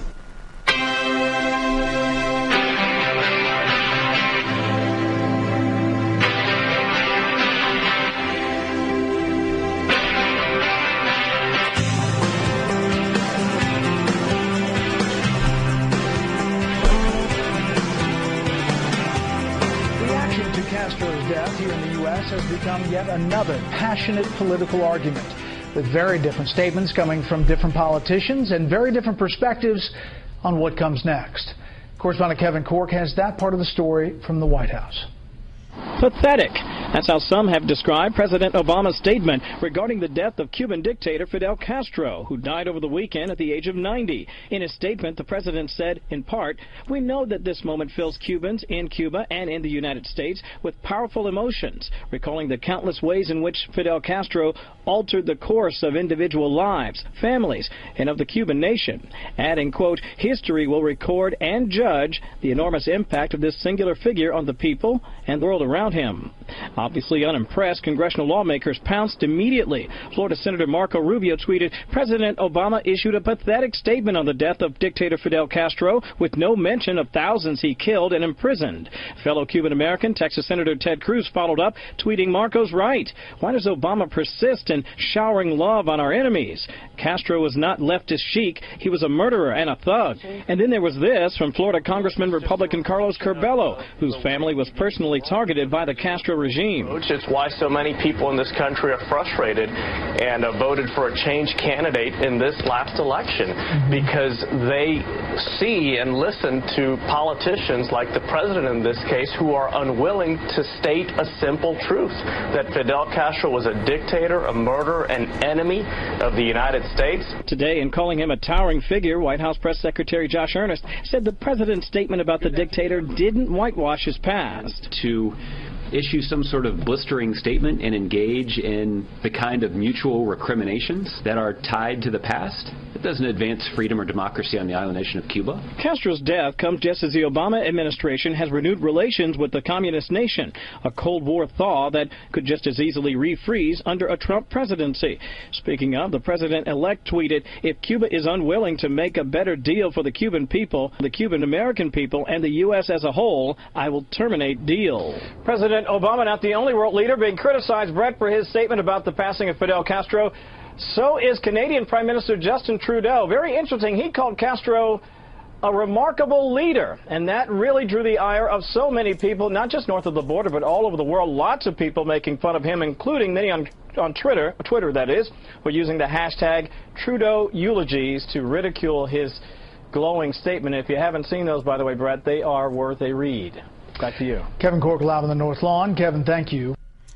Castro's death here in the U S has become yet another passionate political argument, with very different statements coming from different politicians and very different perspectives on what comes next. Correspondent Kevin Corke has that part of the story from the White House. Pathetic. That's how some have described President Obama's statement regarding the death of Cuban dictator Fidel Castro, who died over the weekend at the age of ninety. In his statement, the president said, in part, "We know that this moment fills Cubans in Cuba and in the United States with powerful emotions," recalling the countless ways in which Fidel Castro altered the course of individual lives, families, and of the Cuban nation. Adding, quote, "History will record and judge the enormous impact of this singular figure on the people and the world around him." Obviously unimpressed, congressional lawmakers pounced immediately. Florida Senator Marco Rubio tweeted, "President Obama issued a pathetic statement on the death of dictator Fidel Castro with no mention of thousands he killed and imprisoned." Fellow Cuban-American Texas Senator Ted Cruz followed up, tweeting, "Marco's right. Why does Obama persist in showering love on our enemies? Castro was not leftist chic. He was a murderer and a thug." And then there was this from Florida Congressman Republican Carlos Curbelo, whose family was personally targeted by the Castro regime. It's why so many people in this country are frustrated and uh, voted for a change candidate in this last election, because they see and listen to politicians like the president in this case who are unwilling to state a simple truth, that Fidel Castro was a dictator, a murderer, an enemy of the United States. Today, in calling him a towering figure, White House Press Secretary Josh Earnest said the president's statement about the dictator didn't whitewash his past. To issue some sort of blistering statement and engage in the kind of mutual recriminations that are tied to the past, it doesn't advance freedom or democracy on the island nation of Cuba. Castro's death comes just as the Obama administration has renewed relations with the communist nation, a Cold War thaw that could just as easily refreeze under a Trump presidency. Speaking of, the president-elect tweeted, "If Cuba is unwilling to make a better deal for the Cuban people, the Cuban-American people, and the U S as a whole, I will terminate deal." President Obama, not the only world leader being criticized, Brett, for his statement about the passing of Fidel Castro. So is Canadian Prime Minister Justin Trudeau. Very interesting. He called Castro a remarkable leader, and that really drew the ire of so many people, not just north of the border, but all over the world. Lots of people making fun of him, including many on on Twitter, Twitter that is, were using the hashtag Trudeau eulogies to ridicule his glowing statement. If you haven't seen those, by the way, Brett, they are worth a read. Back to you. Kevin Corke live on the North Lawn. Kevin, thank you.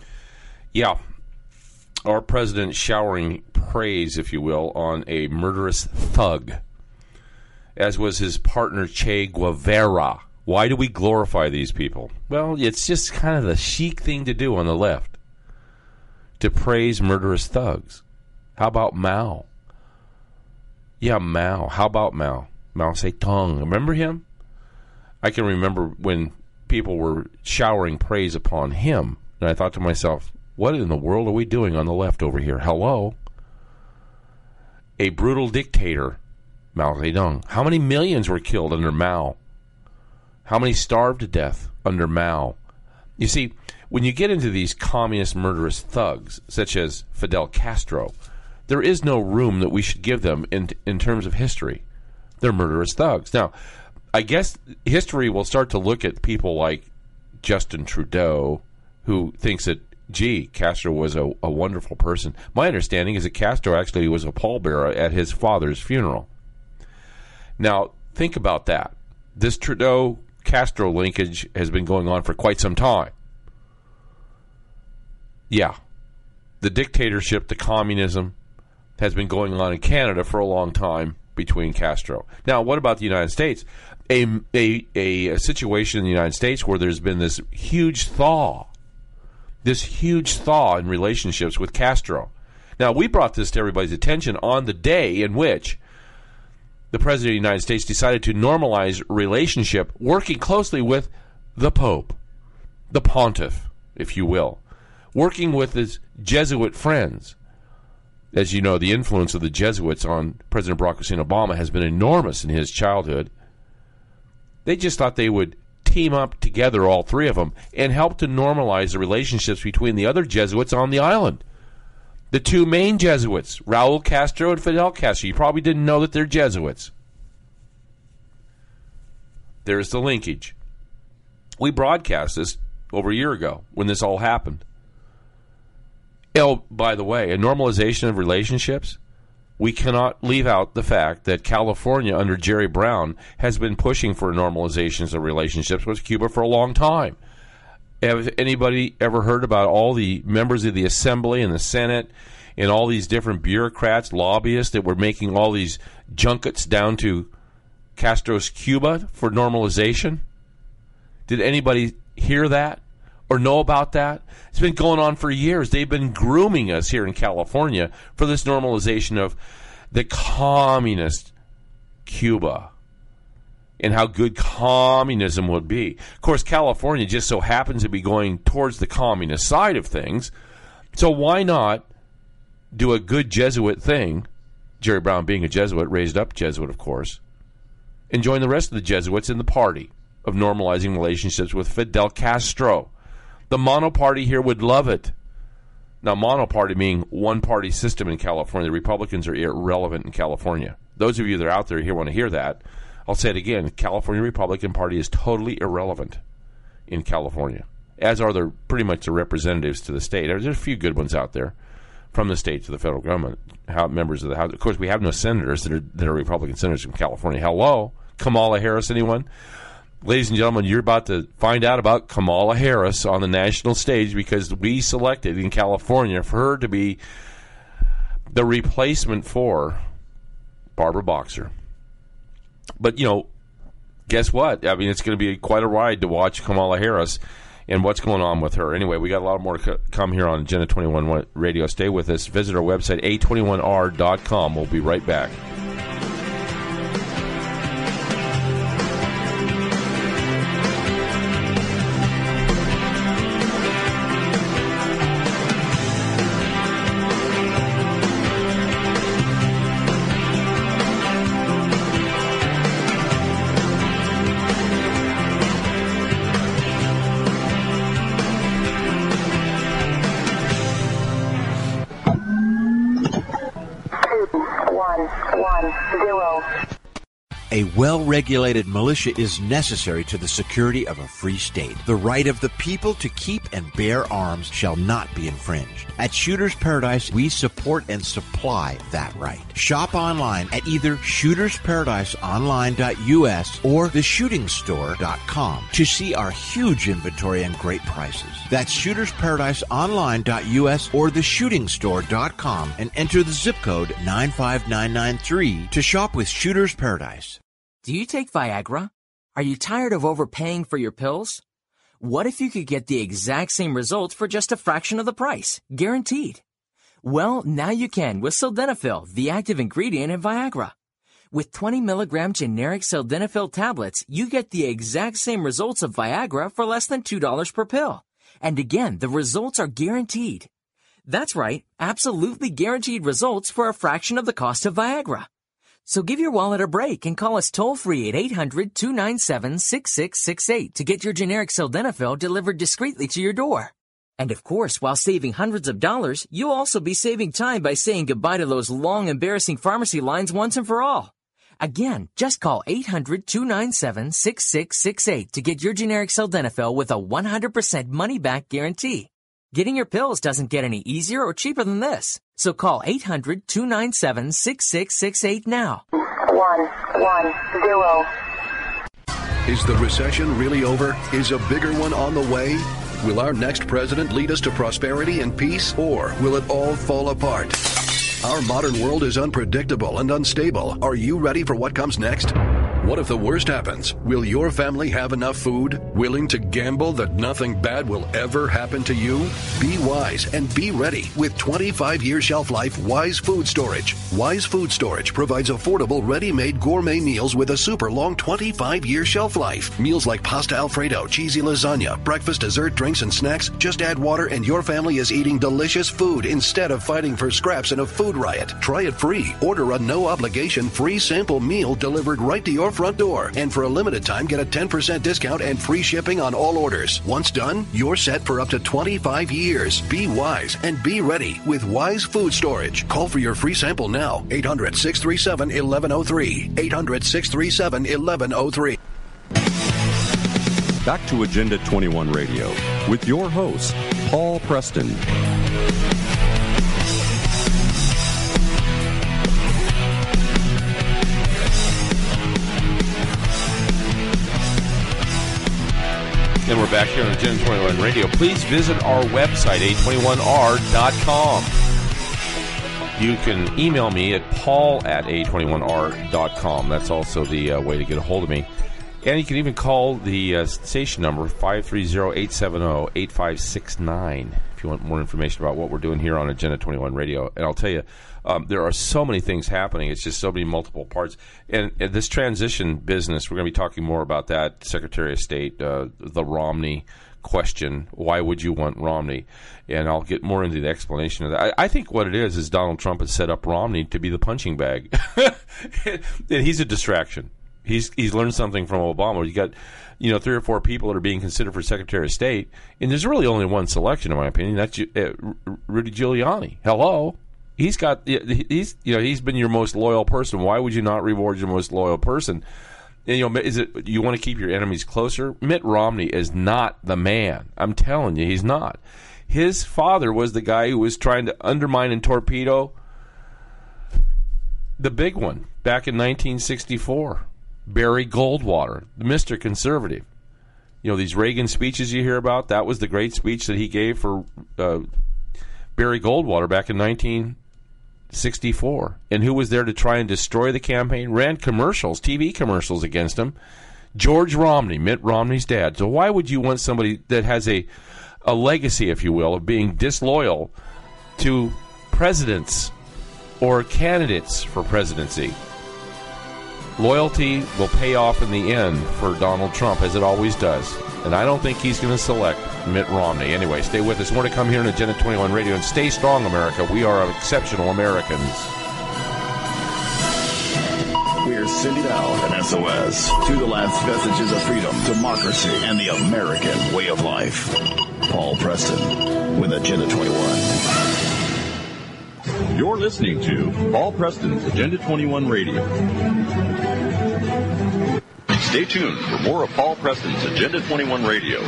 Yeah. Our president showering praise, if you will, on a murderous thug, as was his partner Che Guevara. Why do we glorify these people? Well, it's just kind of the chic thing to do on the left, to praise murderous thugs. How about Mao? Yeah, Mao. How about Mao? Mao Zedong. Remember him? I can remember when people were showering praise upon him, and I thought to myself, what in the world are we doing on the left over here? Hello? A brutal dictator, Mao Zedong. How many millions were killed under Mao? How many starved to death under Mao? You see, when you get into these communist murderous thugs, such as Fidel Castro, there is no room that we should give them in, in terms of history. They're murderous thugs. Now, I guess history will start to look at people like Justin Trudeau, who thinks that, gee, Castro was a, a wonderful person. My understanding is that Castro actually was a pallbearer at his father's funeral. Now, think about that. This Trudeau-Castro linkage has been going on for quite some time. Yeah, the dictatorship, the communism, has been going on in Canada for a long time, between Castro. Now, what about the United States? A, a, a, a situation in the United States where there's been this huge thaw, this huge thaw in relationships with Castro. Now, we brought this to everybody's attention on the day in which the President of the United States decided to normalize relationship, working closely with the Pope, the Pontiff, if you will, working with his Jesuit friends. As you know, the influence of the Jesuits on President Barack Hussein Obama has been enormous in his childhood. They just thought they would team up together, all three of them, and help to normalize the relationships between the other Jesuits on the island. The two main Jesuits, Raul Castro and Fidel Castro. You probably didn't know that they're Jesuits. There's the linkage. We broadcast this over a year ago when this all happened. Oh, by the way, a normalization of relationships, we cannot leave out the fact that California under Jerry Brown has been pushing for normalizations of relationships with Cuba for a long time. Have anybody ever heard about all the members of the Assembly and the Senate and all these different bureaucrats, lobbyists that were making all these junkets down to Castro's Cuba for normalization? Did anybody hear that or know about that? It's been going on for years. They've been grooming us here in California for this normalization of the communist Cuba and how good communism would be. Of course, California just so happens to be going towards the communist side of things. So why not do a good Jesuit thing, Jerry Brown being a Jesuit, raised up Jesuit, of course, and join the rest of the Jesuits in the party of normalizing relationships with Fidel Castro. The monoparty here would love it. Now, monoparty meaning one-party system in California. The Republicans are irrelevant in California. Those of you that are out there here want to hear that. I'll say it again. The California Republican Party is totally irrelevant in California, as are the, pretty much the representatives to the state. There's a few good ones out there from the state to the federal government, how, members of the House. Of course, we have no senators that are, that are Republican senators from California. Hello? Kamala Harris, anyone? Ladies and gentlemen, you're about to find out about Kamala Harris on the national stage because we selected in California for her to be the replacement for Barbara Boxer. But, you know, guess what? I mean, it's going to be quite a ride to watch Kamala Harris and what's going on with her. Anyway, we got a lot more to come here on Agenda twenty-one Radio. Stay with us. Visit our website, A twenty-one R dot com. We'll be right back. A well-regulated militia is necessary to the security of a free state. The right of the people to keep and bear arms shall not be infringed. At Shooters Paradise, we support and supply that right. Shop online at either shooters paradise online dot U S or the shooting store dot com to see our huge inventory and great prices. That's shooters paradise online dot U S or the shooting store dot com and enter the zip code nine five nine nine three to shop with Shooters Paradise. Do you take Viagra? Are you tired of overpaying for your pills? What if you could get the exact same results for just a fraction of the price? Guaranteed. Well, now you can with Sildenafil, the active ingredient in Viagra. With twenty milligram generic Sildenafil tablets, you get the exact same results of Viagra for less than two dollars per pill. And again, the results are guaranteed. That's right, absolutely guaranteed results for a fraction of the cost of Viagra. So give your wallet a break and call us toll-free at eight hundred, two nine seven, six six six eight to get your generic Sildenafil delivered discreetly to your door. And of course, while saving hundreds of dollars, you'll also be saving time by saying goodbye to those long, embarrassing pharmacy lines once and for all. Again, just call eight hundred, two nine seven, six six six eight to get your generic Sildenafil with a one hundred percent money-back guarantee. Getting your pills doesn't get any easier or cheaper than this. So call eight hundred, two nine seven, six six six eight now. One, one, zero. Is the recession really over? Is a bigger one on the way? Will our next president lead us to prosperity and peace, or will it all fall apart? Our modern world is unpredictable and unstable. Are you ready for what comes next? What if the worst happens? Will your family have enough food? Willing to gamble that nothing bad will ever happen to you? Be wise and be ready with twenty-five year shelf life Wise Food Storage. Wise Food Storage provides affordable, ready-made gourmet meals with a super long twenty-five year shelf life. Meals like pasta Alfredo, cheesy lasagna, breakfast, dessert, drinks, and snacks. Just add water and your family is eating delicious food instead of fighting for scraps in a food riot. Try it free. Order a no-obligation free sample meal delivered right to your front door. And for a limited time, get a ten percent discount and free shipping on all orders. Once done, you're set for up to twenty-five years. Be wise and be ready with Wise Food Storage. Call for your free sample now. eight hundred, six three seven, one one zero three. eight hundred, six three seven, one one zero three. Back to Agenda twenty-one Radio with your host, Paul Preston. And we're back here on Agenda twenty-one Radio. Please visit our website, A twenty-one R dot com. You can email me at paul at A twenty-one R dot com. That's also the uh, way to get a hold of me. And you can even call the uh, station number, five three zero, eight seven zero, eight five six nine, if you want more information about what we're doing here on Agenda twenty-one Radio. And I'll tell you, um, there are so many things happening. It's just so many multiple parts. And, and this transition business, we're going to be talking more about that. Secretary of State, uh, the Romney question, why would you want Romney? And I'll get more into the explanation of that. I, I think what it is is Donald Trump has set up Romney to be the punching bag. And he's a distraction. He's he's learned something from Obama. You got, you know, three or four people that are being considered for Secretary of State, and there's really only one selection, in my opinion. That's uh, Rudy Giuliani. Hello, he's got he's you know he's been your most loyal person. Why would you not reward your most loyal person? And, you know, is it you want to keep your enemies closer? Mitt Romney is not the man. I'm telling you, he's not. His father was the guy who was trying to undermine and torpedo the big one back in nineteen sixty-four. Barry Goldwater, Mister Conservative. You know, these Reagan speeches you hear about, that was the great speech that he gave for uh, Barry Goldwater back in nineteen sixty-four. And who was there to try and destroy the campaign? Ran commercials, T V commercials against him. George Romney, Mitt Romney's dad. So why would you want somebody that has a, a legacy, if you will, of being disloyal to presidents or candidates for presidency? Loyalty will pay off in the end for Donald Trump, as it always does. And I don't think he's going to select Mitt Romney. Anyway, stay with us. More to come here on Agenda twenty-one Radio. And stay strong, America. We are exceptional Americans. We're sending out an S O S to the last vestiges of freedom, democracy, and the American way of life. Paul Preston with Agenda twenty-one. You're listening to Paul Preston's Agenda twenty-one Radio. Stay tuned for more of Paul Preston's Agenda twenty-one Radio.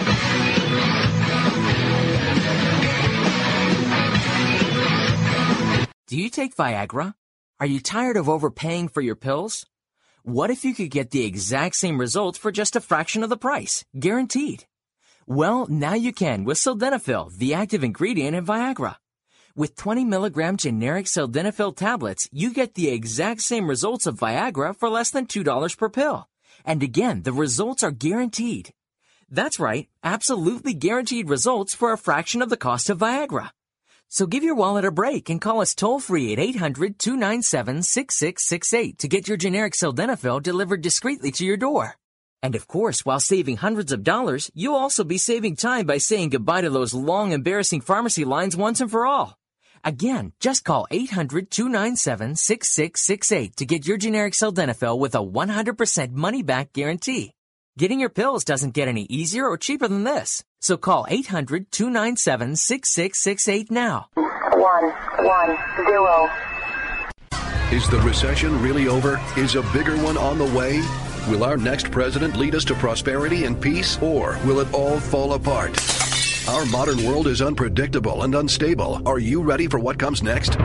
Do you take Viagra? Are you tired of overpaying for your pills? What if you could get the exact same results for just a fraction of the price? Guaranteed. Well, now you can with Sildenafil, the active ingredient in Viagra. With twenty milligram generic Sildenafil tablets, you get the exact same results of Viagra for less than two dollars per pill. And again, the results are guaranteed. That's right, absolutely guaranteed results for a fraction of the cost of Viagra. So give your wallet a break and call us toll-free at eight hundred, two nine seven, six six six eight to get your generic Sildenafil delivered discreetly to your door. And of course, while saving hundreds of dollars, you'll also be saving time by saying goodbye to those long, embarrassing pharmacy lines once and for all. Again, just call eight hundred, two nine seven, six six six eight to get your generic Sildenafil with a one hundred percent money-back guarantee. Getting your pills doesn't get any easier or cheaper than this. So call eight hundred, two nine seven, six six six eight now. One, one, zero. Is the recession really over? Is a bigger one on the way? Will our next president lead us to prosperity and peace, or will it all fall apart? Our modern world is unpredictable and unstable. Are you ready for what comes next?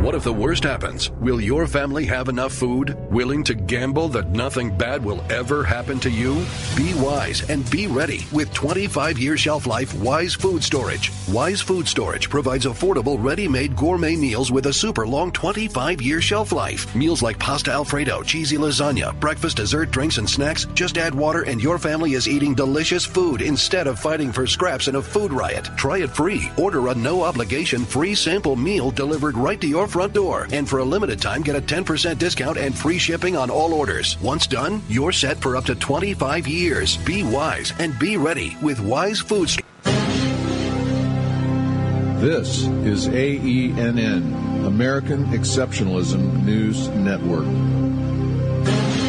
What if the worst happens? Will your family have enough food? Willing to gamble that nothing bad will ever happen to you? Be wise and be ready with twenty-five year shelf life Wise Food Storage. Wise Food Storage provides affordable, ready-made gourmet meals with a super long twenty-five year shelf life. Meals like pasta Alfredo, cheesy lasagna, breakfast, dessert, drinks, and snacks. Just add water and your family is eating delicious food instead of fighting for scraps in a food riot. Try it free. Order a no-obligation free sample meal delivered right to your front door. And for a limited time, get a ten percent discount and free shipping on all orders. Once done, you're set for up to twenty-five years. Be wise and be ready with Wise Food Storage. This is A E N N, American Exceptionalism News Network.